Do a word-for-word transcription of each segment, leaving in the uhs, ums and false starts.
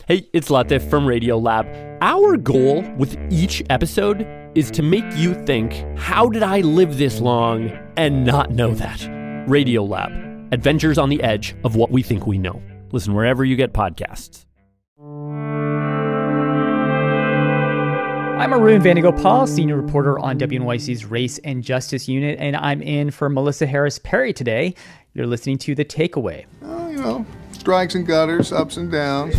Hey, it's Latif from Radiolab. Our goal with each episode is to make you think, how did I live this long and not know that? Radiolab, adventures on the edge of what we think we know. Listen wherever you get podcasts. I'm Arun Vanagopal, senior reporter on W N Y C's Race and Justice Unit, and I'm in for Melissa Harris-Perry today. You're listening to The Takeaway. Oh, you know, strikes and gutters, ups and downs.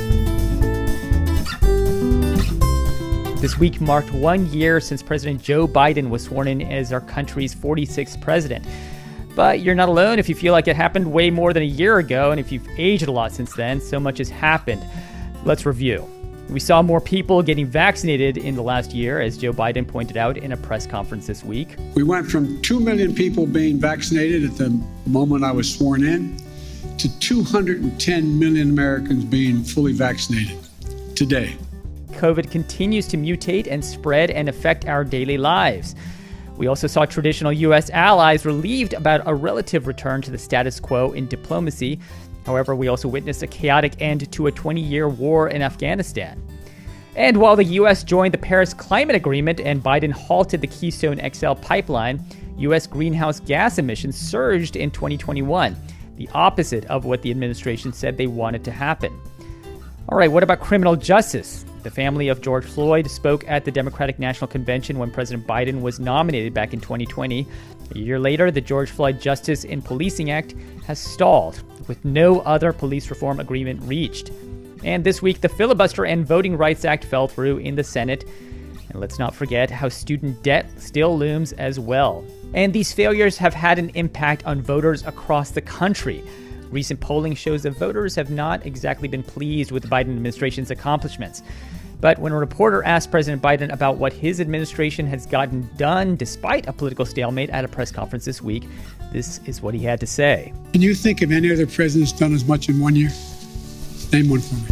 This week marked one year since President Joe Biden was sworn in as our country's forty-sixth president. But you're not alone if you feel like it happened way more than a year ago, and if you've aged a lot since then, so much has happened. Let's review. We saw more people getting vaccinated in the last year, as Joe Biden pointed out in a press conference this week. We went from two million people being vaccinated at the moment I was sworn in to two hundred ten million Americans being fully vaccinated today. COVID continues to mutate and spread and affect our daily lives. We also saw traditional U S allies relieved about a relative return to the status quo in diplomacy. However, we also witnessed a chaotic end to a twenty-year war in Afghanistan. And while the U S joined the Paris Climate Agreement and Biden halted the Keystone X L pipeline, U S greenhouse gas emissions surged in twenty twenty-one, the opposite of what the administration said they wanted to happen. All right, what about criminal justice? The family of George Floyd spoke at the Democratic National Convention when President Biden was nominated back in twenty twenty. A year later, the George Floyd Justice in Policing Act has stalled, with no other police reform agreement reached. And this week, the Filibuster and Voting Rights Act fell through in the Senate. And let's not forget how student debt still looms as well. And these failures have had an impact on voters across the country. Recent polling shows that voters have not exactly been pleased with the Biden administration's accomplishments. But when a reporter asked President Biden about what his administration has gotten done despite a political stalemate at a press conference this week, this is what he had to say. Can you think of any other president's done as much in one year? Name one for me.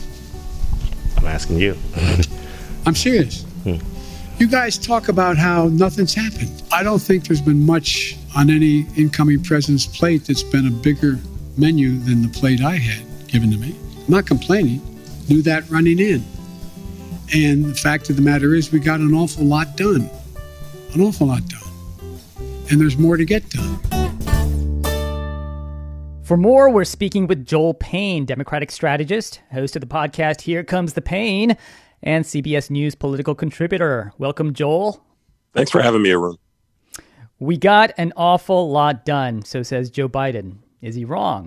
I'm asking you. I'm serious. Hmm. You guys talk about how nothing's happened. I don't think there's been much on any incoming president's plate that's been a bigger menu than the plate I had given to me. I'm not complaining. Knew that running in. And the fact of the matter is we got an awful lot done. An awful lot done. And there's more to get done. For more, we're speaking with Joel Payne, Democratic strategist, host of the podcast Here Comes the Pain, and C B S News political contributor. Welcome, Joel. Thanks for having me, Arun. We got an awful lot done, so says Joe Biden. Is he wrong?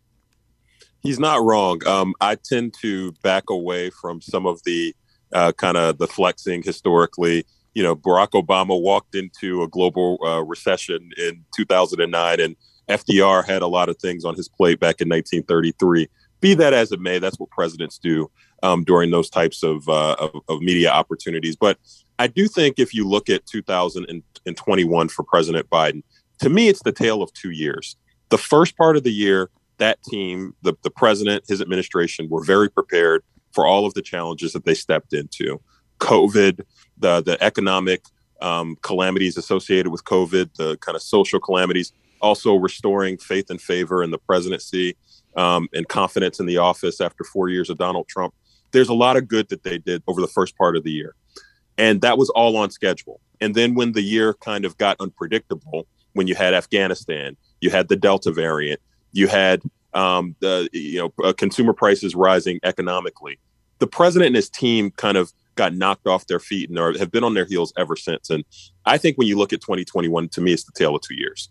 He's not wrong. Um, I tend to back away from some of the uh, kind of the flexing historically. You know, Barack Obama walked into a global uh, recession in two thousand nine, and F D R had a lot of things on his plate back in nineteen thirty-three. Be that as it may, that's what presidents do um, during those types of, uh, of, of media opportunities. But I do think if you look at two thousand twenty-one for President Biden, to me, it's the tale of two years. The first part of the year, that team, the, the president, his administration were very prepared for all of the challenges that they stepped into. COVID, the, the economic um, calamities associated with COVID, the kind of social calamities, also restoring faith and favor in the presidency um, and confidence in the office after four years of Donald Trump. There's a lot of good that they did over the first part of the year. And that was all on schedule. And then when the year kind of got unpredictable, when you had Afghanistan, you had the Delta variant, you had um, the you know uh, consumer prices rising economically, the president and his team kind of got knocked off their feet and are, have been on their heels ever since. And I think when you look at twenty twenty-one, to me, it's the tale of two years.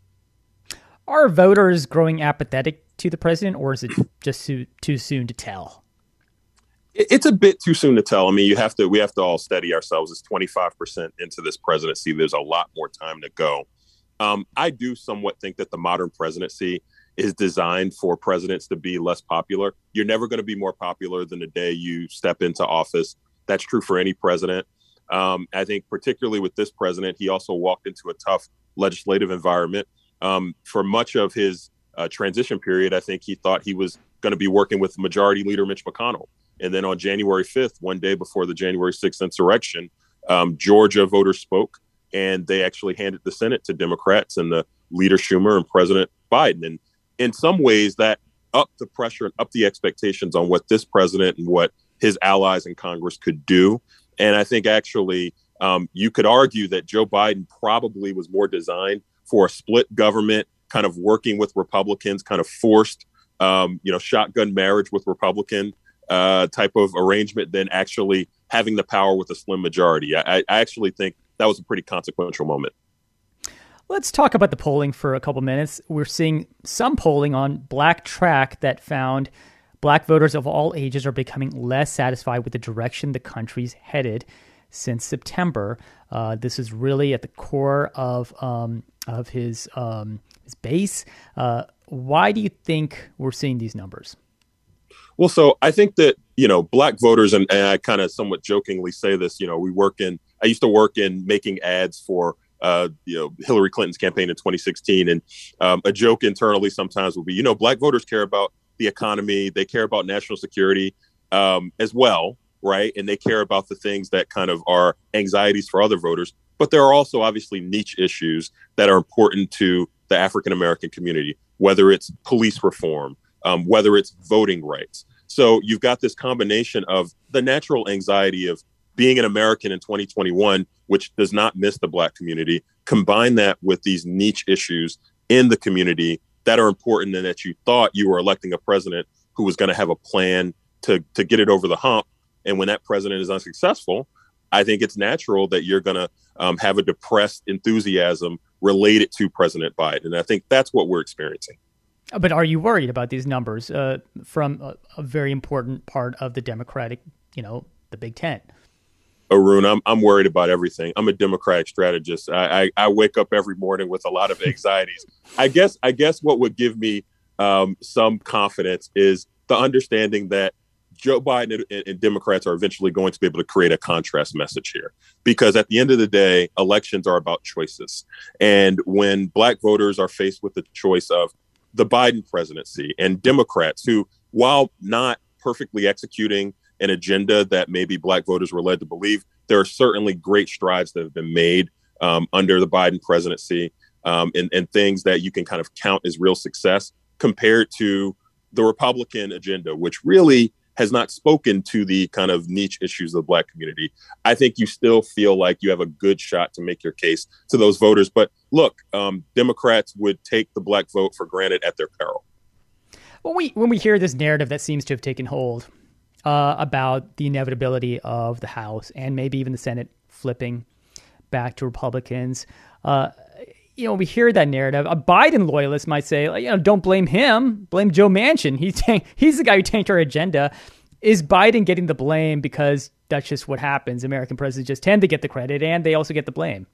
Are voters growing apathetic to the president, or is it just too, too soon to tell? It's a bit too soon to tell. I mean, you have to we have to all steady ourselves. It's twenty-five percent into this presidency. There's a lot more time to go. Um, I do somewhat think that the modern presidency is designed for presidents to be less popular. You're never going to be more popular than the day you step into office. That's true for any president. Um, I think particularly with this president, he also walked into a tough legislative environment. Um, for much of his uh, transition period, I think he thought he was going to be working with Majority Leader Mitch McConnell. And then on January fifth, one day before the January sixth insurrection, um, Georgia voters spoke, and they actually handed the Senate to Democrats and the Leader Schumer and President Biden. And in some ways, that upped the pressure and upped the expectations on what this president and what his allies in Congress could do. And I think actually um, you could argue that Joe Biden probably was more designed for a split government, kind of working with Republicans, kind of forced, um, you know, shotgun marriage with Republican uh, type of arrangement than actually having the power with a slim majority. I, I actually think that was a pretty consequential moment. Let's talk about the polling for a couple minutes. We're seeing some polling on Black Track that found Black voters of all ages are becoming less satisfied with the direction the country's headed since September. Uh, this is really at the core of um, of his um, his base. Uh, why do you think we're seeing these numbers? Well, so I think that, you know, Black voters, and, and I kind of somewhat jokingly say this, you know, we work in, I used to work in making ads for, uh, you know, Hillary Clinton's campaign in twenty sixteen. And um, a joke internally sometimes will be, you know, Black voters care about the economy. They care about national security um, as well. Right. And they care about the things that kind of are anxieties for other voters. But there are also obviously niche issues that are important to the African-American community, whether it's police reform, um, whether it's voting rights. So you've got this combination of the natural anxiety of being an American in twenty twenty-one, which does not miss the Black community. Combine that with these niche issues in the community that are important and that you thought you were electing a president who was going to have a plan to, to get it over the hump. And when that president is unsuccessful, I think it's natural that you're going to um, have a depressed enthusiasm related to President Biden. And I think that's what we're experiencing. But are you worried about these numbers uh, from a, a very important part of the Democratic, you know, the Big Tent? Arun, I'm I'm worried about everything. I'm a Democratic strategist. I, I, I wake up every morning with a lot of anxieties. I guess I guess what would give me um, some confidence is the understanding that Joe Biden and, and Democrats are eventually going to be able to create a contrast message here, because at the end of the day, elections are about choices. And when Black voters are faced with the choice of the Biden presidency and Democrats who, while not perfectly executing an agenda that maybe Black voters were led to believe, there are certainly great strides that have been made um, under the Biden presidency um, and, and things that you can kind of count as real success compared to the Republican agenda, which really has not spoken to the kind of niche issues of the Black community. I think you still feel like you have a good shot to make your case to those voters. But look, um, Democrats would take the Black vote for granted at their peril. When we when we hear this narrative that seems to have taken hold uh, about the inevitability of the House and maybe even the Senate flipping back to Republicans, uh, you know, we hear that narrative. A Biden loyalist might say, you know, don't blame him, blame Joe Manchin. He's tank- he's the guy who tanked our agenda. Is Biden getting the blame because that's just what happens? American presidents just tend to get the credit and they also get the blame.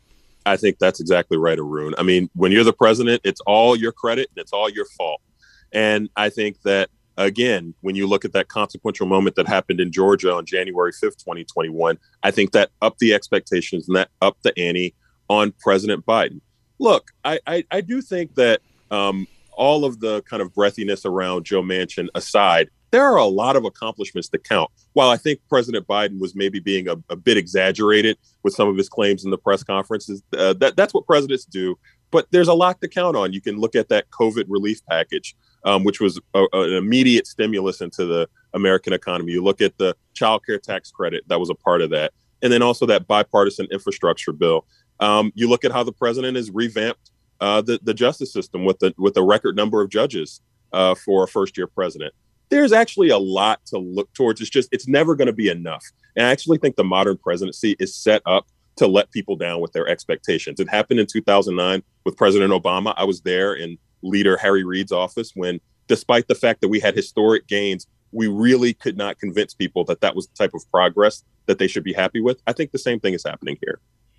I think that's exactly right, Arun. I mean, when you're the president, it's all your credit and it's all your fault. And I think that, again, when you look at that consequential moment that happened in Georgia on January fifth, twenty twenty-one, I think that upped the expectations and that upped the ante on President Biden. Look, I, I, I do think that um, all of the kind of breathiness around Joe Manchin aside, there are a lot of accomplishments to count. While I think President Biden was maybe being a, a bit exaggerated with some of his claims in the press conferences, uh, that that's what presidents do. But there's a lot to count on. You can look at that COVID relief package, um, which was a, an immediate stimulus into the American economy. You look at the child care tax credit that was a part of that. And then also that bipartisan infrastructure bill. Um, you look at how the president has revamped uh, the, the justice system with the, with a record number of judges uh, for a first year president. There's actually a lot to look towards. It's just, it's never going to be enough. And I actually think the modern presidency is set up to let people down with their expectations. It happened in two thousand nine with President Obama. I was there in Leader Harry Reid's office when, despite the fact that we had historic gains, we really could not convince people that that was the type of progress that they should be happy with. I think the same thing is happening here.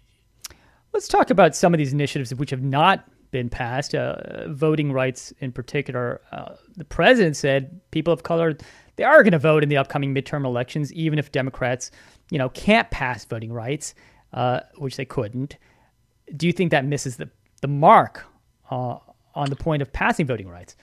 Let's talk about some of these initiatives which have not been passed, uh, voting rights in particular. Uh, the president said people of color, they are going to vote in the upcoming midterm elections, even if Democrats, you know, can't pass voting rights, uh, which they couldn't. Do you think that misses the, the mark uh, on the point of passing voting rights?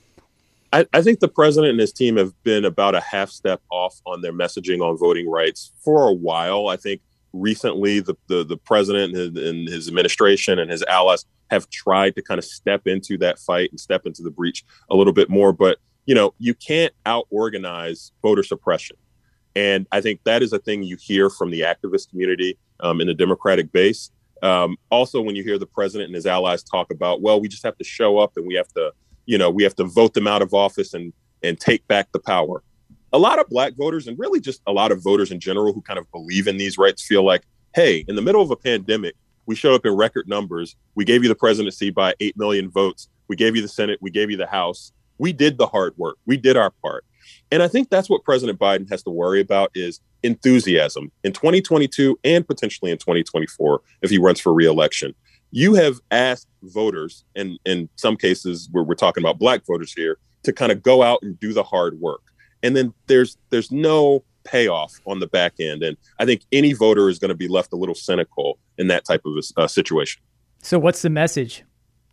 I, I think the president and his team have been about a half step off on their messaging on voting rights for a while. I think recently the, the, the president and his, and his administration and his allies have tried to kind of step into that fight and step into the breach a little bit more. But, you know, you can't out organize voter suppression. And I think that is a thing you hear from the activist community um, in the Democratic base. Um, also, when you hear the president and his allies talk about, well, we just have to show up and we have to, you know, we have to vote them out of office and and take back the power. A lot of black voters, and really just a lot of voters in general who kind of believe in these rights, feel like, hey, in the middle of a pandemic, we showed up in record numbers. We gave you the presidency by eight million votes. We gave you the Senate. We gave you the House. We did the hard work. We did our part. And I think that's what President Biden has to worry about is enthusiasm in twenty twenty-two and potentially in twenty twenty-four if he runs for re-election. You have asked voters, and in some cases where we're talking about black voters here, to kind of go out and do the hard work. And then there's there's no payoff on the back end. And I think any voter is going to be left a little cynical in that type of a uh, situation. So what's the message?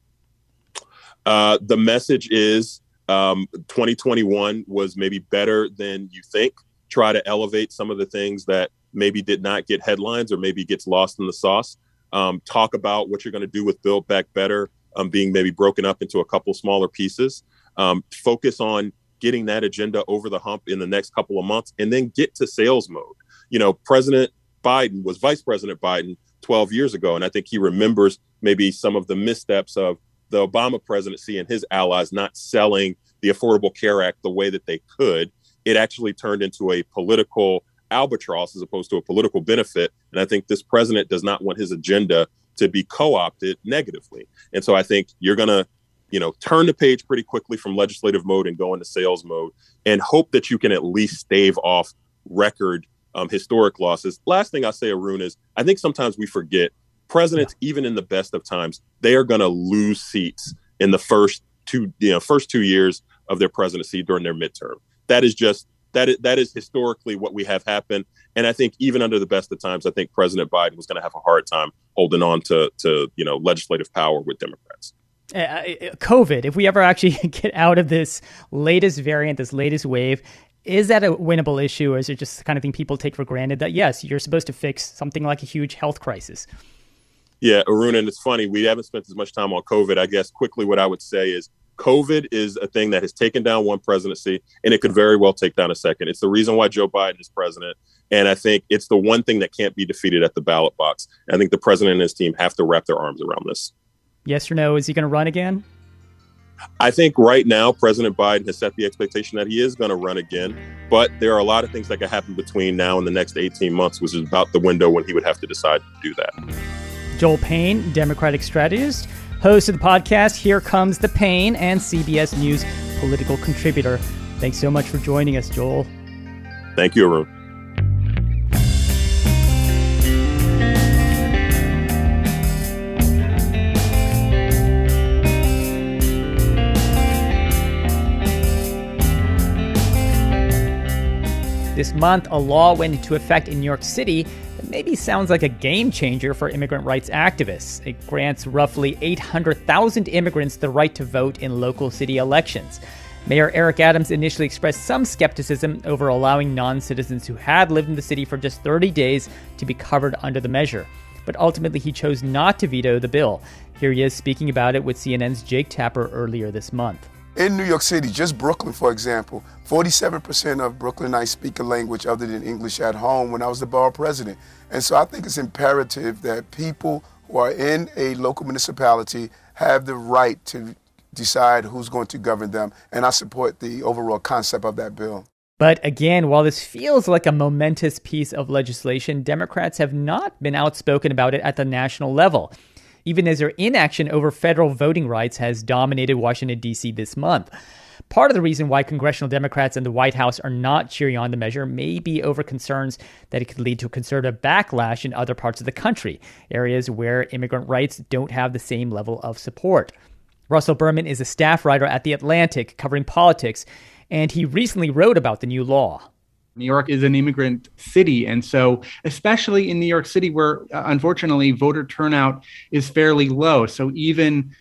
Uh, the message is um, twenty twenty-one was maybe better than you think. Try to elevate some of the things that maybe did not get headlines or maybe gets lost in the sauce. Um, talk about what you're going to do with Build Back Better um, being maybe broken up into a couple smaller pieces. Um, focus on getting that agenda over the hump in the next couple of months and then get to sales mode. You know, President Biden was Vice President Biden twelve years ago. And I think he remembers maybe some of the missteps of the Obama presidency and his allies not selling the Affordable Care Act the way that they could. It actually turned into a political albatross as opposed to a political benefit. And I think this president does not want his agenda to be co-opted negatively. And so I think you're going to, you know, turn the page pretty quickly from legislative mode and go into sales mode and hope that you can at least stave off record um, historic losses. Last thing I say, Arun, is I think sometimes we forget presidents, yeah. even in the best of times, they are going to lose seats in the first two, you know, first two years of their presidency during their midterm. That is just that is, that is historically what we have happened. And I think even under the best of times, I think President Biden was going to have a hard time holding on to, to, you know, legislative power with Democrats. Uh, COVID, if we ever actually get out of this latest variant, this latest wave, is that a winnable issue, or is it just the kind of thing people take for granted that, yes, you're supposed to fix something like a huge health crisis? Yeah, Arun, and it's funny, we haven't spent as much time on COVID. I guess quickly what I would say is COVID is a thing that has taken down one presidency, and it could very well take down a second. It's the reason why Joe Biden is president. And I think it's the one thing that can't be defeated at the ballot box. And I think the president and his team have to wrap their arms around this. Yes or no? Is he going to run again? I think right now, President Biden has set the expectation that he is going to run again. But there are a lot of things that could happen between now and the next eighteen months, which is about the window when he would have to decide to do that. Joel Payne, Democratic strategist, host of the podcast Here Comes the Pain, and C B S News political contributor. Thanks so much for joining us, Joel. Thank you, Arun. This month, a law went into effect in New York City that maybe sounds like a game changer for immigrant rights activists. It grants roughly eight hundred thousand immigrants the right to vote in local city elections. Mayor Eric Adams initially expressed some skepticism over allowing non-citizens who had lived in the city for just thirty days to be covered under the measure. But ultimately, he chose not to veto the bill. Here he is speaking about it with C N N's Jake Tapper earlier this month. In New York City, just Brooklyn, for example, forty-seven percent of Brooklynites speak a language other than English at home when I was the borough president. And so I think it's imperative that people who are in a local municipality have the right to decide who's going to govern them. And I support the overall concept of that bill. But again, while this feels like a momentous piece of legislation, Democrats have not been outspoken about it at the national level, even as their inaction over federal voting rights has dominated Washington, D C this month. Part of the reason why congressional Democrats and the White House are not cheering on the measure may be over concerns that it could lead to a conservative backlash in other parts of the country, areas where immigrant rights don't have the same level of support. Russell Berman is a staff writer at The Atlantic covering politics, and he recently wrote about the new law. New York is an immigrant city. And so especially in New York City, where uh, unfortunately voter turnout is fairly low. So even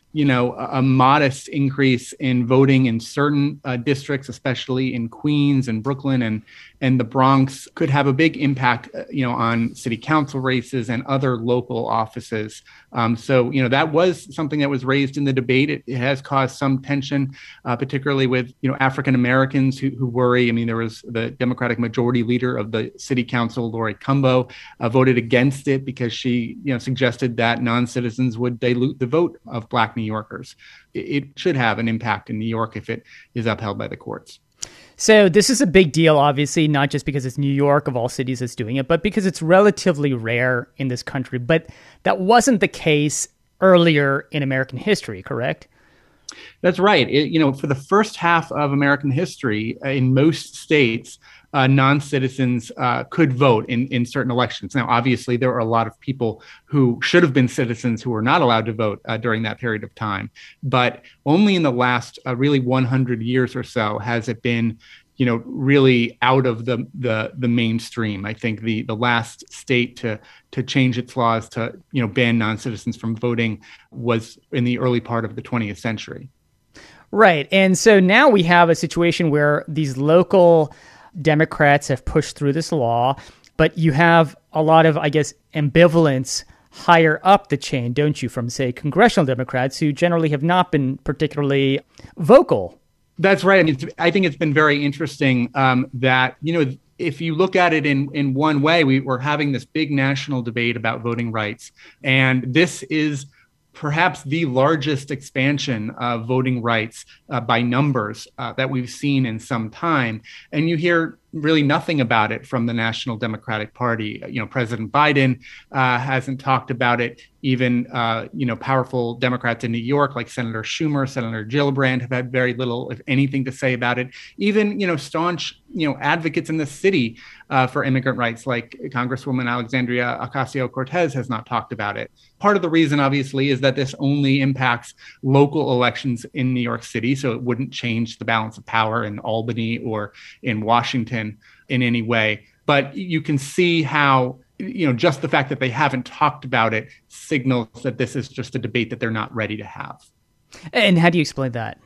you know, a, a modest increase in voting in certain uh, districts, especially in Queens and Brooklyn and and the Bronx, could have a big impact, uh, you know, on city council races and other local offices. Um, so, you know, that was something that was raised in the debate. It, it has caused some tension, uh, particularly with, you know, African Americans who, who worry. I mean, there was the Democratic majority leader of the city council, Lori Cumbo, uh, voted against it because she, you know, suggested that non-citizens would dilute the vote of Black New Yorkers. It, it should have an impact in New York if it is upheld by the courts. So this is a big deal, obviously, not just because it's New York of all cities that's doing it, but because it's relatively rare in this country. But that wasn't the case earlier in American history, correct? That's right. It, you know, for the first half of American history, uh, in most states, uh, non-citizens uh, could vote in, in certain elections. Now, obviously, there are a lot of people who should have been citizens who were not allowed to vote uh, during that period of time. But only in the last uh, really one hundred years or so has it been, you know, really out of the the the mainstream. I think the the last state to to change its laws to, you know, ban non-citizens from voting was in the early part of the twentieth century. Right. And so now we have a situation where these local Democrats have pushed through this law, but you have a lot of, I guess, ambivalence higher up the chain, don't you, from, say, congressional Democrats who generally have not been particularly vocal. That's right. I mean, it's, I think it's been very interesting um, that, you know, if you look at it in, in one way, we were having this big national debate about voting rights. And this is perhaps the largest expansion of voting rights uh, by numbers uh, that we've seen in some time. And you hear really nothing about it from the National Democratic Party. You know, President Biden uh, hasn't talked about it. Even, uh, you know, powerful Democrats in New York, like Senator Schumer, Senator Gillibrand, have had very little, if anything, to say about it. Even, you know, staunch, you know, advocates in the city uh, for immigrant rights, like Congresswoman Alexandria Ocasio-Cortez, has not talked about it. Part of the reason, obviously, is that this only impacts local elections in New York City, so it wouldn't change the balance of power in Albany or in Washington in any way. But you can see how, you know, just the fact that they haven't talked about it signals that this is just a debate that they're not ready to have. And how do you explain that?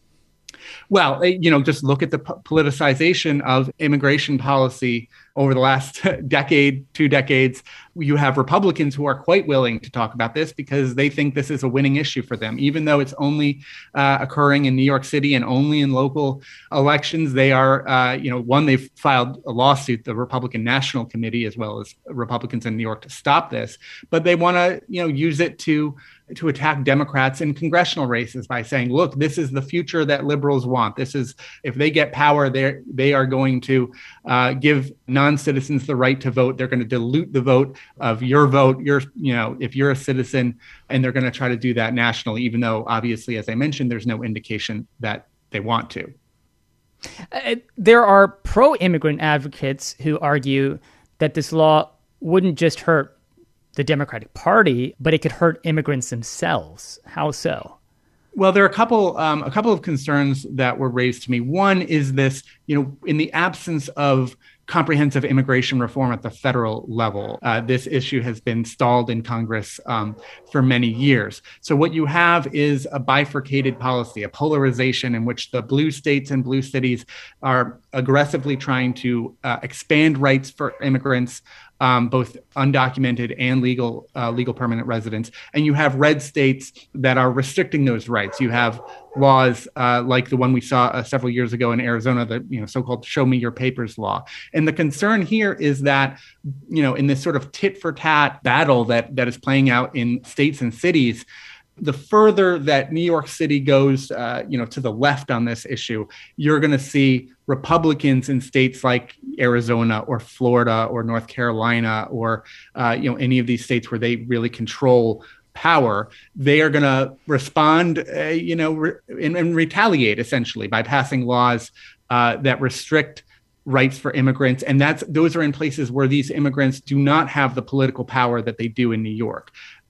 Well, you know, just look at the politicization of immigration policy over the last decade, two decades. You have Republicans who are quite willing to talk about this because they think this is a winning issue for them. Even though it's only uh, occurring in New York City and only in local elections, they are, uh, you know, one, they've filed a lawsuit, the Republican National Committee, as well as Republicans in New York, to stop this. But they want to, you know, use it to to attack Democrats in congressional races by saying, look, this is the future that liberals want. This is, if they get power, they they are going to uh, give non-citizens the right to vote. They're going to dilute the vote of your vote. You're, you know, if you're a citizen, and they're going to try to do that nationally, even though obviously, as I mentioned, there's no indication that they want to. Uh, there are pro-immigrant advocates who argue that this law wouldn't just hurt the Democratic Party, but it could hurt immigrants themselves. How so? Well, there are a couple um, a couple of concerns that were raised to me. One is this, you know, in the absence of comprehensive immigration reform at the federal level, uh, this issue has been stalled in Congress um, for many years. So what you have is a bifurcated policy, a polarization in which the blue states and blue cities are aggressively trying to uh, expand rights for immigrants, Um, both undocumented and legal uh, legal permanent residents. And you have red states that are restricting those rights. You have laws uh, like the one we saw uh, several years ago in Arizona, the you know so-called Show Me Your Papers law. And the concern here is that, you know, in this sort of tit for tat battle that that is playing out in states and cities, the further that New York City goes, uh, you know, to the left on this issue, you're going to see Republicans in states like Arizona or Florida or North Carolina or, uh, you know, any of these states where they really control power. They are going to respond, uh, you know, re- and, and retaliate essentially by passing laws uh, that restrict rights for immigrants. And that's those are in places where these immigrants do not have the political power that they do in New York.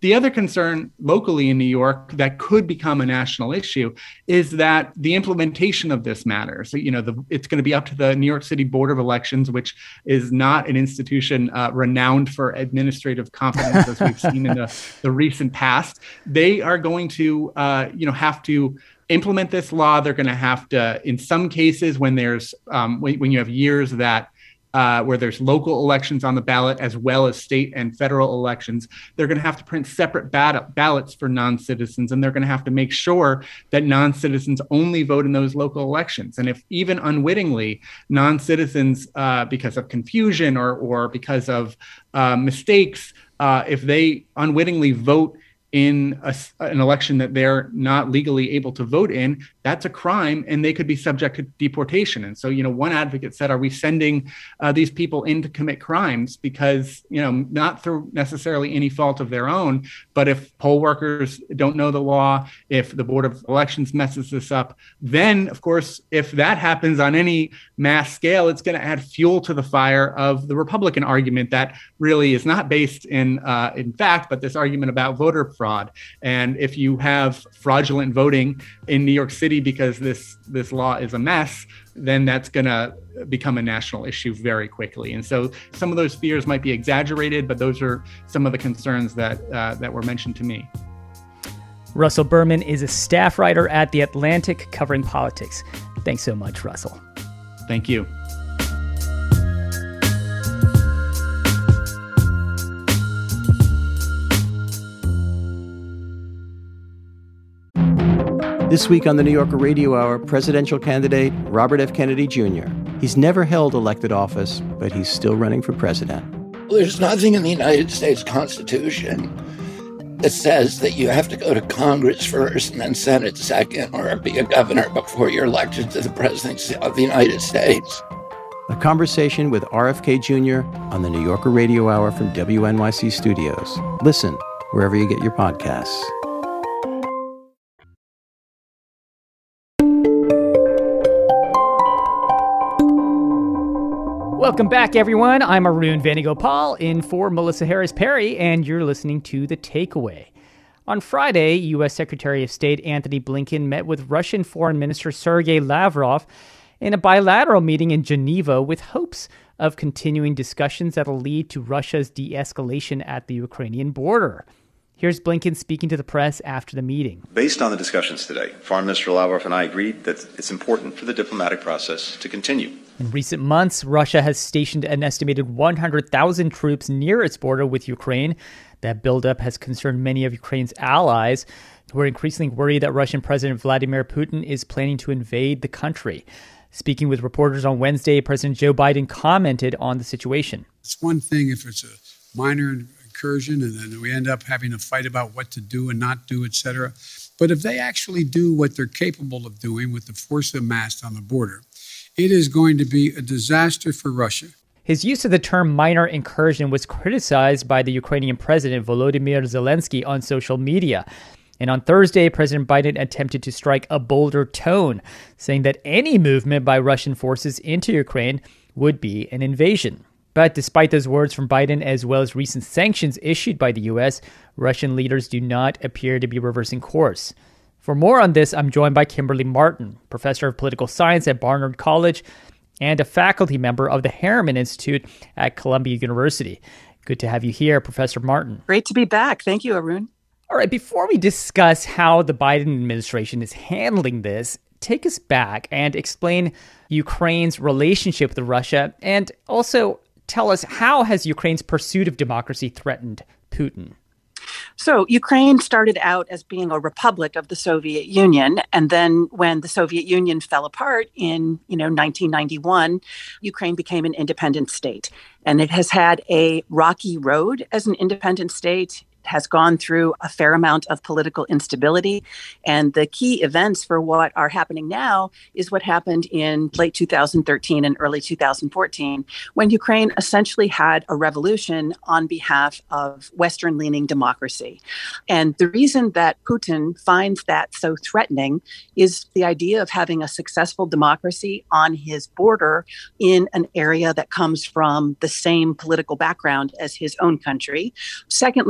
The other concern locally in New York that could become a national issue is that the implementation of this matters. So, you know, the, it's going to be up to the New York City Board of Elections, which is not an institution uh, renowned for administrative competence, as we've seen in the, the recent past. They are going to, uh, you know, have to implement this law. They're going to have to, in some cases, when there's um, when, when you have years that uh, where there's local elections on the ballot as well as state and federal elections, they're going to have to print separate bat- ballots for non-citizens, and they're going to have to make sure that non-citizens only vote in those local elections. And if even unwittingly, non-citizens, uh, because of confusion or or because of uh, mistakes, uh, if they unwittingly vote in a, an election that they're not legally able to vote in, that's a crime, and they could be subject to deportation. And so, you know, one advocate said, are we sending uh, these people in to commit crimes because, you know, not through necessarily any fault of their own, but if poll workers don't know the law, if the Board of Elections messes this up, then, of course, if that happens on any mass scale, it's going to add fuel to the fire of the Republican argument that really is not based in, uh, in fact, but this argument about voter fraud. Fraud. And if you have fraudulent voting in New York City because this this law is a mess, then that's going to become a national issue very quickly. And so some of those fears might be exaggerated, but those are some of the concerns that uh, that were mentioned to me. Russell Berman is a staff writer at The Atlantic covering politics. Thanks so much, Russell. Thank you. This week on the New Yorker Radio Hour, presidential candidate Robert F. Kennedy Junior He's never held elected office, but he's still running for president. There's nothing in the United States Constitution that says that you have to go to Congress first and then Senate second, or be a governor before you're elected to the presidency of the United States. A conversation with R F K Junior on the New Yorker Radio Hour from W N Y C Studios. Listen wherever you get your podcasts. Welcome back, everyone. I'm Arun Venugopal in for Melissa Harris Perry, and you're listening to The Takeaway. On Friday, U S Secretary of State Antony Blinken met with Russian Foreign Minister Sergei Lavrov in a bilateral meeting in Geneva with hopes of continuing discussions that'll lead to Russia's de-escalation at the Ukrainian border. Here's Blinken speaking to the press after the meeting. Based on the discussions today, Foreign Minister Lavrov and I agreed that it's important for the diplomatic process to continue. In recent months, Russia has stationed an estimated one hundred thousand troops near its border with Ukraine. That buildup has concerned many of Ukraine's allies, who are increasingly worried that Russian President Vladimir Putin is planning to invade the country. Speaking with reporters on Wednesday, President Joe Biden commented on the situation. It's one thing if it's a minor incursion and then we end up having a fight about what to do and not do, et cetera. But if they actually do what they're capable of doing with the force amassed on the border, it is going to be a disaster for Russia. His use of the term minor incursion was criticized by the Ukrainian president Volodymyr Zelensky on social media. And on Thursday, President Biden attempted to strike a bolder tone, saying that any movement by Russian forces into Ukraine would be an invasion. But despite those words from Biden, as well as recent sanctions issued by the U S, Russian leaders do not appear to be reversing course. For more on this, I'm joined by Kimberly Martin, professor of political science at Barnard College and a faculty member of the Harriman Institute at Columbia University. Good to have you here, Professor Martin. Great to be back. Thank you, Arun. All right, before we discuss how the Biden administration is handling this, take us back and explain Ukraine's relationship with Russia, and also tell us how has Ukraine's pursuit of democracy threatened Putin? So Ukraine started out as being a republic of the Soviet Union. And then when the Soviet Union fell apart in, you know, nineteen ninety-one, Ukraine became an independent state. And it has had a rocky road as an independent state. Has gone through a fair amount of political instability. And the key events for what are happening now is what happened in late two thousand thirteen and early two thousand fourteen, when Ukraine essentially had a revolution on behalf of Western-leaning democracy. And the reason that Putin finds that so threatening is the idea of having a successful democracy on his border in an area that comes from the same political background as his own country. Secondly, because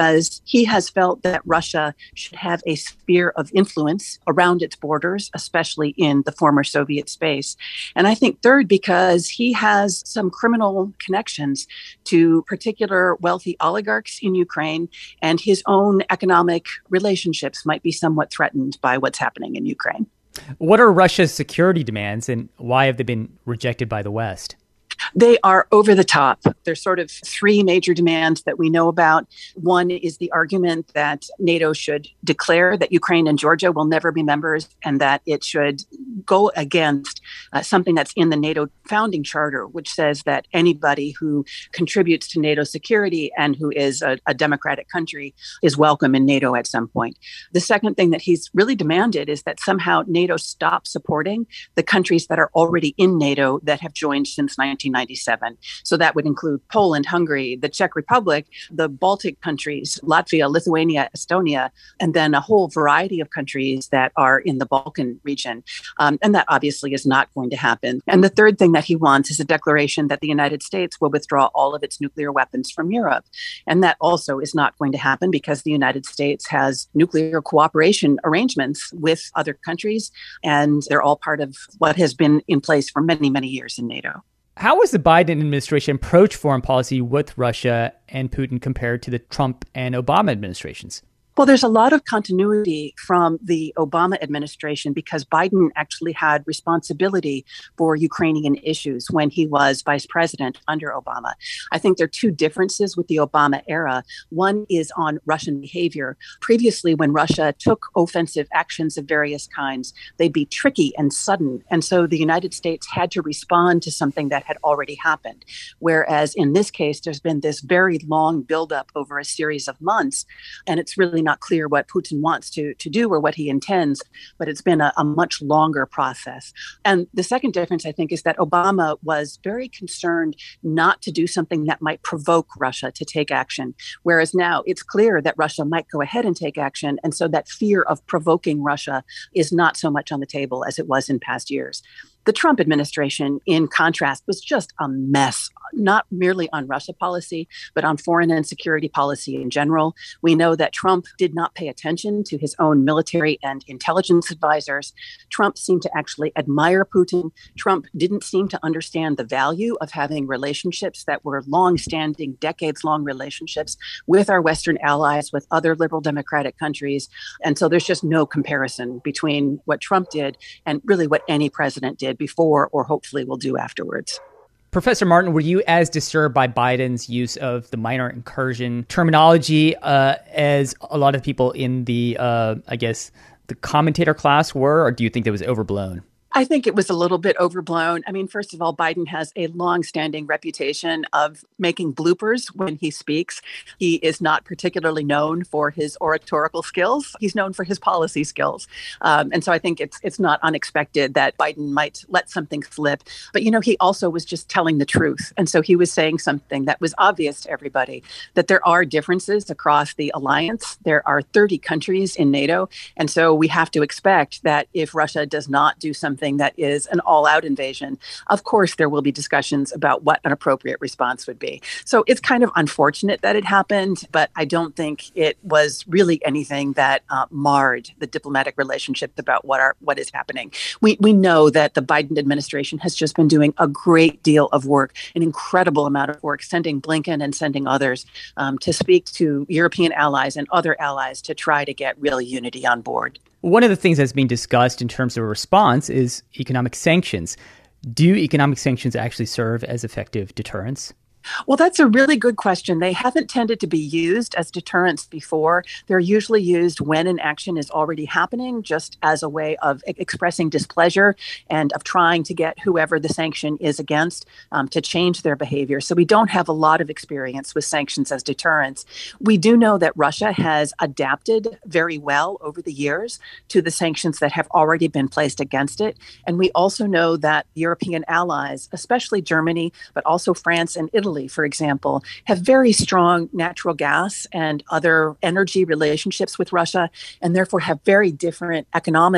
because he has felt that Russia should have a sphere of influence around its borders, especially in the former Soviet space. And I think third, because he has some criminal connections to particular wealthy oligarchs in Ukraine, and his own economic relationships might be somewhat threatened by what's happening in Ukraine. What are Russia's security demands, and why have they been rejected by the West? They are over the top. There's sort of three major demands that we know about. One is the argument that NATO should declare that Ukraine and Georgia will never be members, and that it should go against uh, something that's in the NATO founding charter, which says that anybody who contributes to NATO security and who is a, a democratic country is welcome in NATO at some point. The second thing that he's really demanded is that somehow NATO stop supporting the countries that are already in NATO that have joined since nineteen ninety-seven. So that would include Poland, Hungary, the Czech Republic, the Baltic countries, Latvia, Lithuania, Estonia, and then a whole variety of countries that are in the Balkan region. Um, and that obviously is not going to happen. And the third thing that he wants is a declaration that the United States will withdraw all of its nuclear weapons from Europe. And that also is not going to happen because the United States has nuclear cooperation arrangements with other countries, and they're all part of what has been in place for many, many years in NATO. How was the Biden administration approach foreign policy with Russia and Putin compared to the Trump and Obama administrations? Well, there's a lot of continuity from the Obama administration because Biden actually had responsibility for Ukrainian issues when he was vice president under Obama. I think there are two differences with the Obama era. One is on Russian behavior. Previously, when Russia took offensive actions of various kinds, they'd be tricky and sudden. And so the United States had to respond to something that had already happened. Whereas in this case, there's been this very long buildup over a series of months, and it's really not clear what Putin wants to, to do or what he intends, but it's been a, a much longer process. And the second difference, I think, is that Obama was very concerned not to do something that might provoke Russia to take action, whereas now it's clear that Russia might go ahead and take action. And so that fear of provoking Russia is not so much on the table as it was in past years. The Trump administration, in contrast, was just a mess, not merely on Russia policy, but on foreign and security policy in general. We know that Trump did not pay attention to his own military and intelligence advisors. Trump seemed to actually admire Putin. Trump didn't seem to understand the value of having relationships that were long-standing, decades-long relationships with our Western allies, with other liberal democratic countries. And so there's just no comparison between what Trump did and really what any president did before or hopefully will do afterwards. Professor Martin, were you as disturbed by Biden's use of the minor incursion terminology uh, as a lot of people in the, uh, I guess, the commentator class were, or do you think that was overblown? I think it was a little bit overblown. I mean, first of all, Biden has a long-standing reputation of making bloopers when he speaks. He is not particularly known for his oratorical skills. He's known for his policy skills. Um, and so I think it's it's not unexpected that Biden might let something slip. But, you know, he also was just telling the truth. And so he was saying something that was obvious to everybody, that there are differences across the alliance. There are thirty countries in NATO. And so we have to expect that if Russia does not do something that is an all-out invasion, of course there will be discussions about what an appropriate response would be. So it's kind of unfortunate that it happened, but I don't think it was really anything that uh, marred the diplomatic relationship about what are what is happening. We we know that the Biden administration has just been doing a great deal of work, an incredible amount of work, sending Blinken and sending others um, to speak to European allies and other allies to try to get real unity on board. One of the things that's being discussed in terms of a response is economic sanctions. Do economic sanctions actually serve as effective deterrence? Well, that's a really good question. They haven't tended to be used as deterrents before. They're usually used when an action is already happening, just as a way of e- expressing displeasure and of trying to get whoever the sanction is against um, to change their behavior. So we don't have a lot of experience with sanctions as deterrents. We do know that Russia has adapted very well over the years to the sanctions that have already been placed against it. And we also know that European allies, especially Germany, but also France and Italy, for example, have very strong natural gas and other energy relationships with Russia, and therefore have very different economic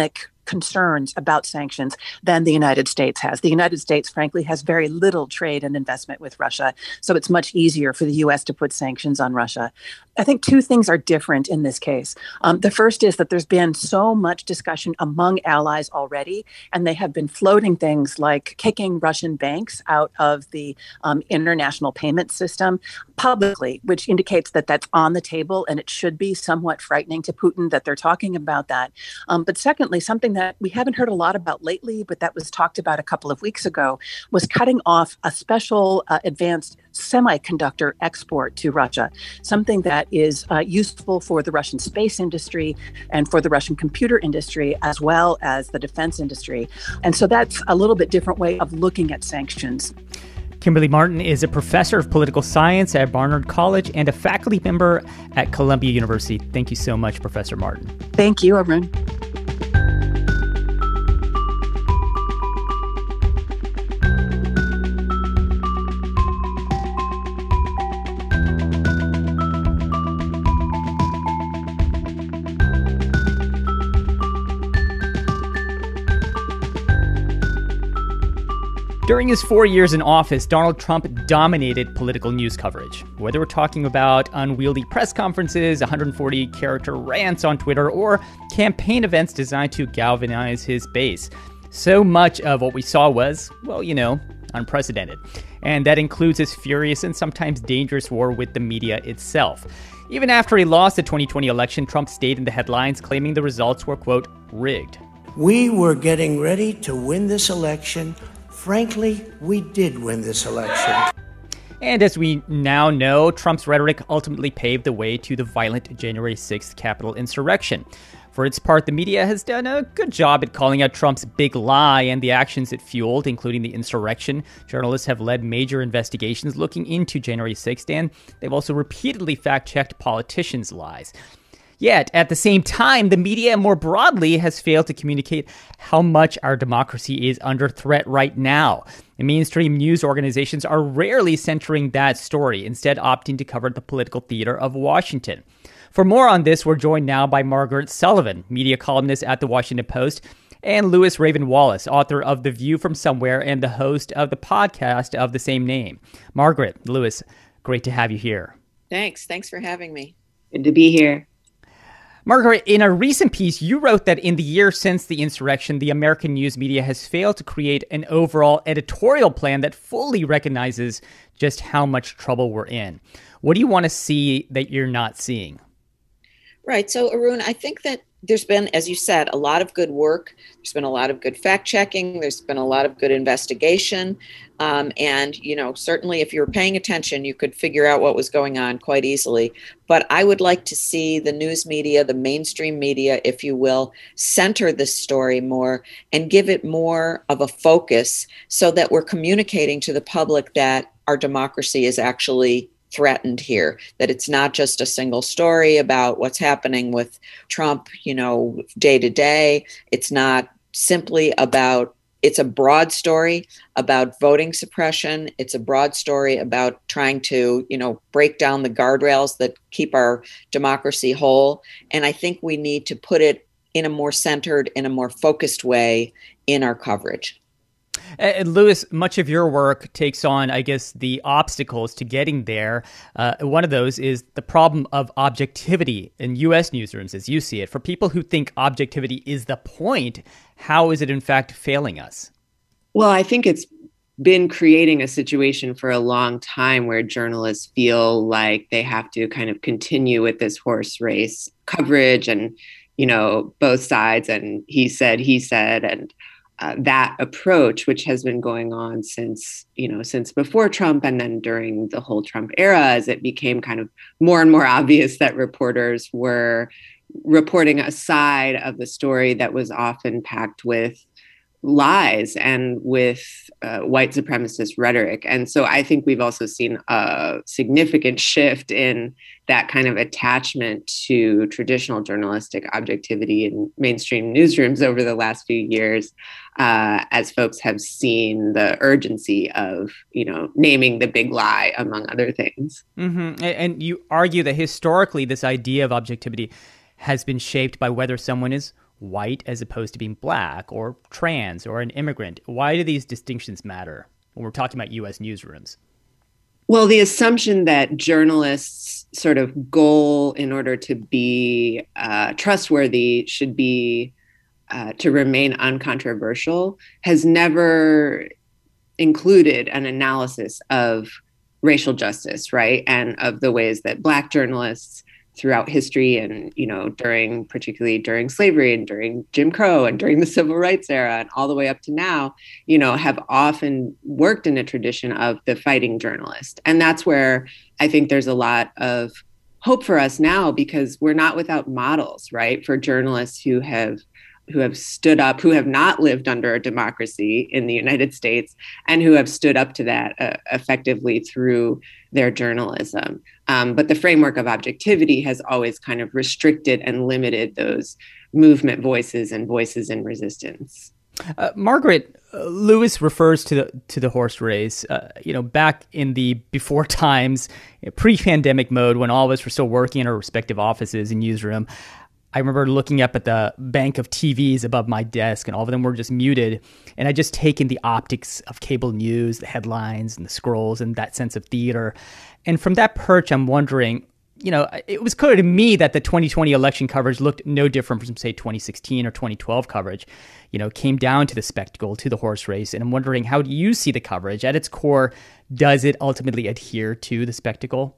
concerns about sanctions than the United States has. The United States, frankly, has very little trade and investment with Russia, so it's much easier for the U S to put sanctions on Russia. I think two things are different in this case. Um, the first is that there's been so much discussion among allies already, and they have been floating things like kicking Russian banks out of the um, international payment system publicly, which indicates that that's on the table, and it should be somewhat frightening to Putin that they're talking about that. Um, but secondly, something that we haven't heard a lot about lately, but that was talked about a couple of weeks ago, was cutting off a special uh, advanced semiconductor export to Russia, something that is uh, useful for the Russian space industry and for the Russian computer industry, as well as the defense industry. And so that's a little bit different way of looking at sanctions. Kimberly Martin is a professor of political science at Barnard College and a faculty member at Columbia University. Thank you so much, Professor Martin. Thank you, Arun. During his four years in office, Donald Trump dominated political news coverage. Whether we're talking about unwieldy press conferences, one hundred forty character rants on Twitter, or campaign events designed to galvanize his base. So much of what we saw was, well, you know, unprecedented. And that includes his furious and sometimes dangerous war with the media itself. Even after he lost the twenty twenty election, Trump stayed in the headlines, claiming the results were, quote, rigged. We were getting ready to win this election. Frankly, we did win this election. And as we now know, Trump's rhetoric ultimately paved the way to the violent January sixth Capitol insurrection. For its part, the media has done a good job at calling out Trump's big lie and the actions it fueled, including the insurrection. Journalists have led major investigations looking into January sixth, and they've also repeatedly fact-checked politicians' lies. Yet, at the same time, the media more broadly has failed to communicate how much our democracy is under threat right now. The mainstream news organizations are rarely centering that story, instead opting to cover the political theater of Washington. For more on this, we're joined now by Margaret Sullivan, media columnist at The Washington Post, and Louis Raven Wallace, author of The View from Somewhere and the host of the podcast of the same name. Margaret, Louis, great to have you here. Thanks. Thanks for having me. Good to be here. Margaret, in a recent piece, you wrote that in the year since the insurrection, the American news media has failed to create an overall editorial plan that fully recognizes just how much trouble we're in. What do you want to see that you're not seeing? Right. So, Arun, I think that there's been, as you said, a lot of good work. There's been a lot of good fact checking. There's been a lot of good investigation. Um, and, you know, certainly if you were paying attention, you could figure out what was going on quite easily. But I would like to see the news media, the mainstream media, if you will, center this story more and give it more of a focus so that we're communicating to the public that our democracy is actually threatened here, that it's not just a single story about what's happening with Trump, you know, day to day. It's not simply about, it's a broad story about voting suppression. It's a broad story about trying to, you know, break down the guardrails that keep our democracy whole. And I think we need to put it in a more centered, in a more focused way in our coverage. And Louis, much of your work takes on, I guess, the obstacles to getting there. Uh, one of those is the problem of objectivity in U S newsrooms, as you see it. For people who think objectivity is the point, how is it in fact failing us? Well, I think it's been creating a situation for a long time where journalists feel like they have to kind of continue with this horse race coverage and, you know, both sides and he said, he said, and Uh, that approach, which has been going on since, you know, since before Trump and then during the whole Trump era, as it became kind of more and more obvious that reporters were reporting a side of the story that was often packed with lies and with uh, white supremacist rhetoric. And so I think we've also seen a significant shift in that kind of attachment to traditional journalistic objectivity in mainstream newsrooms over the last few years, uh, as folks have seen the urgency of, you know, naming the big lie, among other things. Mm-hmm. And you argue that historically this idea of objectivity has been shaped by whether someone is white as opposed to being black or trans or an immigrant? Why do these distinctions matter when we're talking about U S newsrooms? Well, the assumption that journalists' sort of goal in order to be uh, trustworthy should be uh, to remain uncontroversial has never included an analysis of racial justice, right? And of the ways that Black journalists throughout history and, you know, during, particularly during slavery and during Jim Crow and during the Civil Rights era and all the way up to now, you know, have often worked in a tradition of the fighting journalist. And that's where I think there's a lot of hope for us now, because we're not without models, right? For journalists who have who have stood up, who have not lived under a democracy in the United States, and who have stood up to that uh, effectively through their journalism. Um, but the framework of objectivity has always kind of restricted and limited those movement voices and voices in resistance. Uh, Margaret, uh, Lewis refers to the to the horse race, uh, you know, back in the before times, pre-pandemic mode, when all of us were still working in our respective offices and newsroom. I remember looking up at the bank of T Vs above my desk, and all of them were just muted. And I just taken the optics of cable news, the headlines and the scrolls, and that sense of theater. And from that perch, I'm wondering, you know, it was clear to me that the twenty twenty election coverage looked no different from, say, twenty sixteen or twenty twelve coverage. You know, it came down to the spectacle, to the horse race. And I'm wondering, how do you see the coverage? At its core, does it ultimately adhere to the spectacle?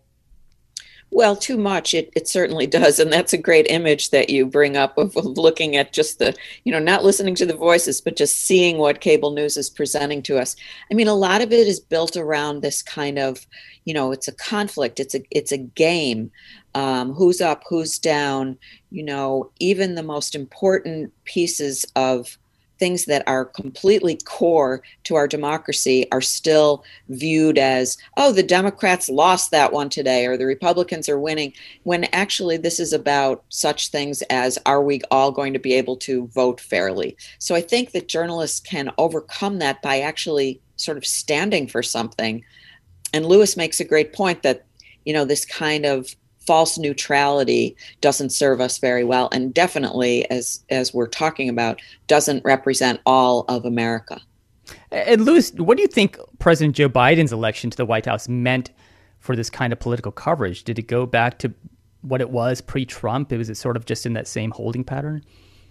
Well, too much, it, it certainly does. And that's a great image that you bring up of, of looking at just the, you know, not listening to the voices, but just seeing what cable news is presenting to us. I mean, a lot of it is built around this kind of, you know, it's a conflict. It's a, it's a game. Um, who's up, who's down, you know, even the most important pieces of things that are completely core to our democracy are still viewed as, oh, the Democrats lost that one today, or the Republicans are winning, when actually this is about such things as, are we all going to be able to vote fairly? So I think that journalists can overcome that by actually sort of standing for something. And Lewis makes a great point that, you know, this kind of false neutrality doesn't serve us very well, and definitely, as as we're talking about, doesn't represent all of America. And Lewis, what do you think President Joe Biden's election to the White House meant for this kind of political coverage? Did it go back to what it was pre-Trump? Was it sort of just in that same holding pattern?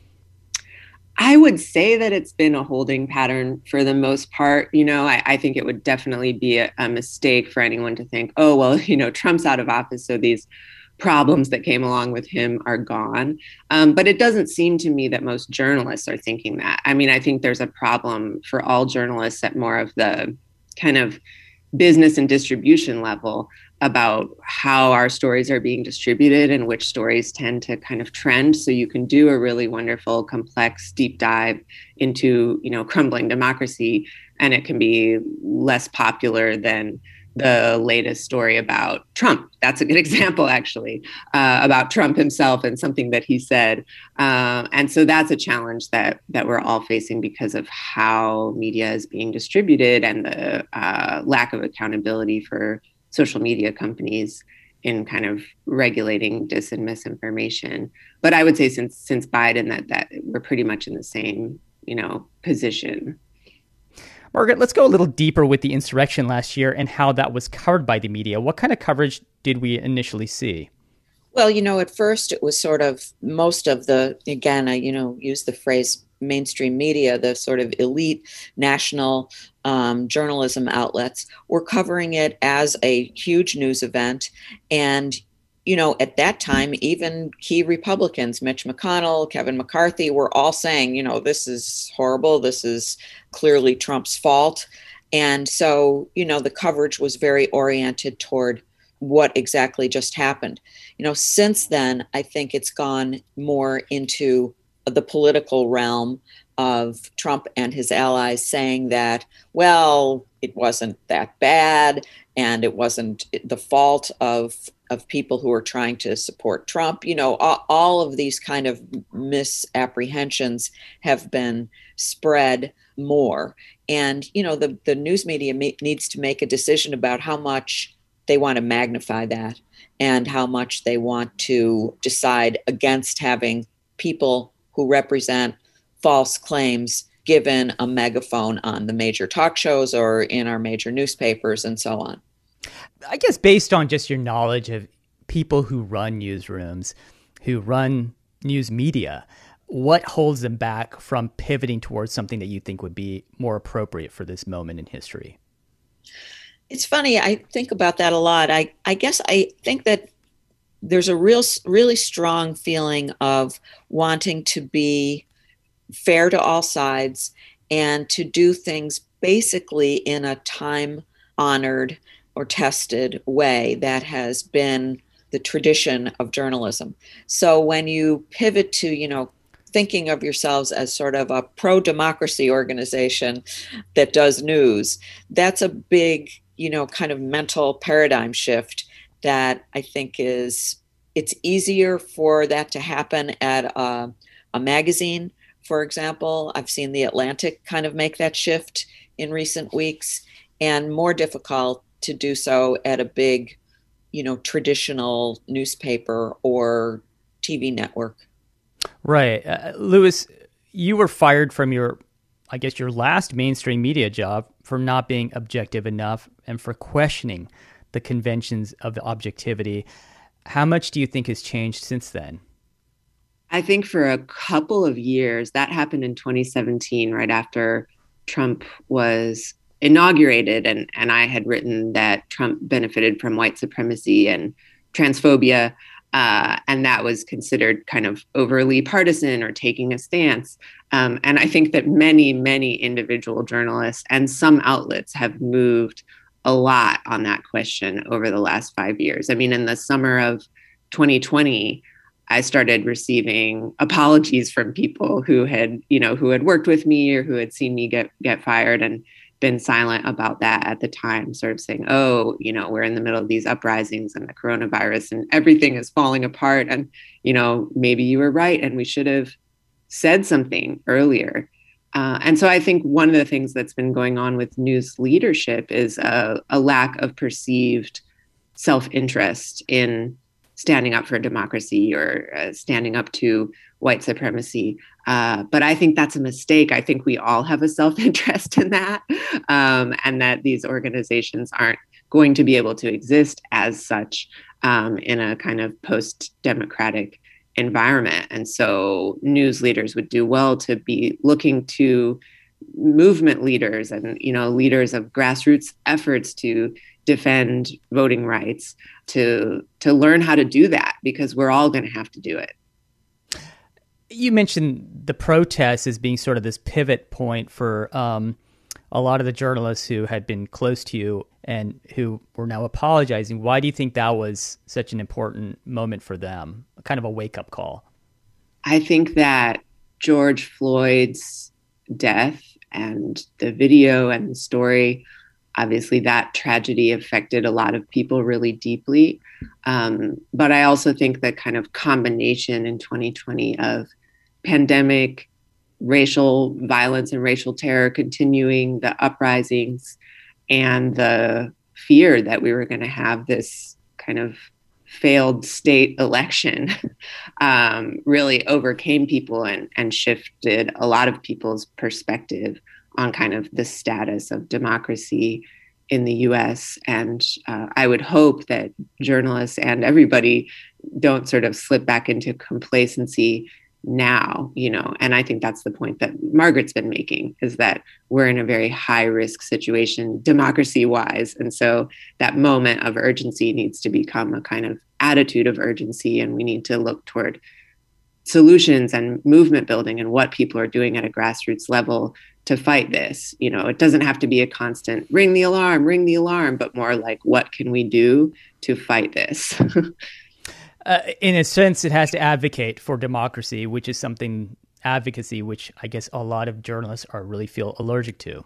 I would say that it's been a holding pattern for the most part. You know, I, I think it would definitely be a, a mistake for anyone to think, oh, well, you know, Trump's out of office, so these problems that came along with him are gone. Um, but it doesn't seem to me that most journalists are thinking that. I mean, I think there's a problem for all journalists at more of the kind of business and distribution level about how our stories are being distributed and which stories tend to kind of trend. So you can do a really wonderful, complex, deep dive into, you know, crumbling democracy, and it can be less popular than the latest story about Trump. That's a good example, actually, uh, about Trump himself and something that he said. Uh, and so that's a challenge that that we're all facing because of how media is being distributed and the uh, lack of accountability for social media companies in kind of regulating dis and misinformation. But I would say since since Biden that that we're pretty much in the same, you know, position. Margaret, let's go a little deeper with the insurrection last year and how that was covered by the media. What kind of coverage did we initially see? Well, you know, at first it was sort of most of the, again, I, you know, use the phrase mainstream media, the sort of elite national um, journalism outlets were covering it as a huge news event. And, you know, at that time, even key Republicans, Mitch McConnell, Kevin McCarthy, were all saying, you know, this is horrible. This is clearly Trump's fault. And so, you know, the coverage was very oriented toward what exactly just happened. You know, since then, I think it's gone more into the political realm of Trump and his allies saying that, well, it wasn't that bad and it wasn't the fault of of people who are trying to support Trump. You know, all, all of these kind of misapprehensions have been spread more. And, you know, the, the news media ma- needs to make a decision about how much they want to magnify that and how much they want to decide against having people who represent false claims given a megaphone on the major talk shows or in our major newspapers and so on. I guess based on just your knowledge of people who run newsrooms, who run news media, what holds them back from pivoting towards something that you think would be more appropriate for this moment in history? It's funny. I think about that a lot. I, I guess I think that there's a real, really strong feeling of wanting to be fair to all sides and to do things basically in a time-honored or tested way that has been the tradition of journalism. So when you pivot to, you know, thinking of yourselves as sort of a pro-democracy organization that does news, that's a big, you know, kind of mental paradigm shift that I think is, it's easier for that to happen at a, a magazine. For example, I've seen The Atlantic kind of make that shift in recent weeks, and more difficult to do so at a big, you know, traditional newspaper or T V network. Right. Uh, Louis, you were fired from your, I guess, your last mainstream media job for not being objective enough and for questioning the conventions of the objectivity. How much do you think has changed since then? I think for a couple of years, that happened in twenty seventeen, right after Trump was inaugurated. And, and I had written that Trump benefited from white supremacy and transphobia. Uh, and that was considered kind of overly partisan or taking a stance. Um, and I think that many, many individual journalists and some outlets have moved a lot on that question over the last five years. I mean, in the summer of twenty twenty, I started receiving apologies from people who had, you know, who had worked with me or who had seen me get get fired and been silent about that at the time, sort of saying, oh, you know, we're in the middle of these uprisings and the coronavirus and everything is falling apart. And, you know, maybe you were right and we should have said something earlier. Uh, and so I think one of the things that's been going on with news leadership is a, a lack of perceived self-interest in standing up for democracy or uh, standing up to white supremacy. Uh, but I think that's a mistake. I think we all have a self-interest in that, um, and that these organizations aren't going to be able to exist as such um, in a kind of post-democratic environment. And so news leaders would do well to be looking to movement leaders and, you know, leaders of grassroots efforts to defend voting rights to to learn how to do that, because we're all going to have to do it. You mentioned the protests as being sort of this pivot point for um, a lot of the journalists who had been close to you and who were now apologizing. Why do you think that was such an important moment for them? Kind of a wake-up call. I think that George Floyd's death and the video and the story, obviously that tragedy affected a lot of people really deeply. Um, but I also think that kind of combination in twenty twenty of pandemic, racial violence and racial terror continuing, the uprisings, and the fear that we were going to have this kind of failed state election um, really overcame people and, and shifted a lot of people's perspective on kind of the status of democracy in the U S. And uh, I would hope that journalists and everybody don't sort of slip back into complacency now, you know, and I think that's the point that Margaret's been making, is that we're in a very high risk situation democracy wise. And so that moment of urgency needs to become a kind of attitude of urgency. And we need to look toward solutions and movement building and what people are doing at a grassroots level to fight this. You know, it doesn't have to be a constant ring the alarm, ring the alarm, but more like, what can we do to fight this? Uh, in a sense, it has to advocate for democracy, which is something, advocacy, which I guess a lot of journalists are really feel allergic to.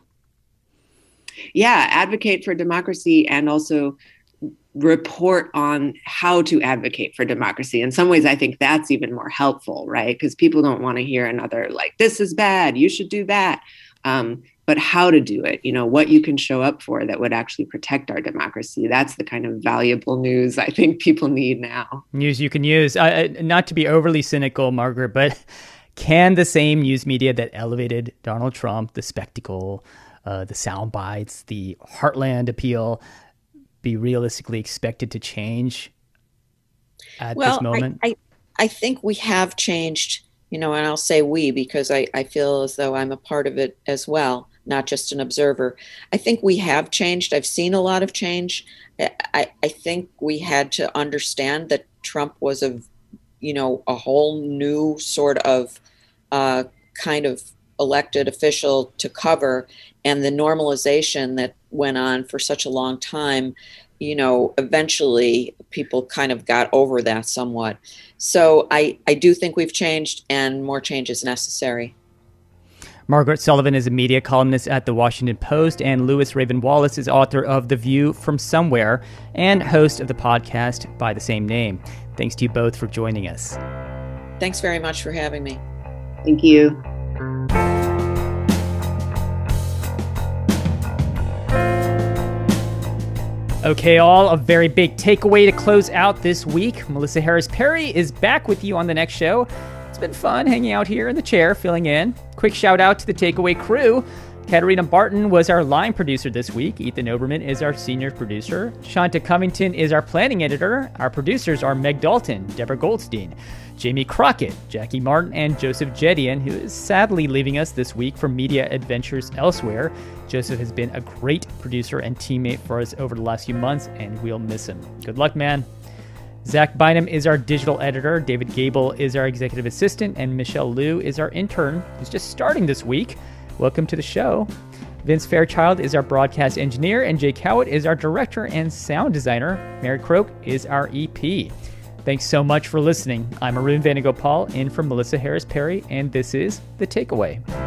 Yeah, advocate for democracy and also report on how to advocate for democracy. In some ways, I think that's even more helpful, right? Because people don't want to hear another like, this is bad, you should do that. Um, but how to do it, you know, what you can show up for that would actually protect our democracy. That's the kind of valuable news I think people need now. News you can use. Uh, not to be overly cynical, Margaret, but Can the same news media that elevated Donald Trump, the spectacle, uh, the sound bites, the heartland appeal, be realistically expected to change at well, this moment? I, I, I think we have changed, you know, and I'll say we because I, I feel as though I'm a part of it as well, not just an observer. I think we have changed. I've seen a lot of change. I, I think we had to understand that Trump was a, you know, a whole new sort of uh, kind of elected official to cover, and the normalization that went on for such a long time, you know, eventually people kind of got over that somewhat. So I, I do think we've changed, and more change is necessary. Margaret Sullivan is a media columnist at The Washington Post, and Louis Raven Wallace is author of The View from Somewhere and host of the podcast by the same name. Thanks to you both for joining us. Thanks very much for having me. Thank you. Okay, all, a very big takeaway to close out this week. Melissa Harris Perry is back with you on the next show. It's been fun hanging out here in the chair, filling in. Quick shout out to the Takeaway crew. Katarina Barton was our line producer this week. Ethan Oberman is our senior producer. Shanta Covington is our planning editor. Our producers are Meg Dalton, Deborah Goldstein, Jamie Crockett, Jackie Martin, and Joseph Jedian, who is sadly leaving us this week for media adventures elsewhere. Joseph has been a great producer and teammate for us over the last few months, and we'll miss him. Good luck, man. Zach Bynum is our digital editor, David Gable is our executive assistant, and Michelle Liu is our intern, who's just starting this week. Welcome to the show. Vince Fairchild is our broadcast engineer, and Jake Howitt is our director and sound designer. Mary Croak is our E P. Thanks so much for listening. I'm Arun Venugopal, in for Melissa Harris Perry, and this is The Takeaway.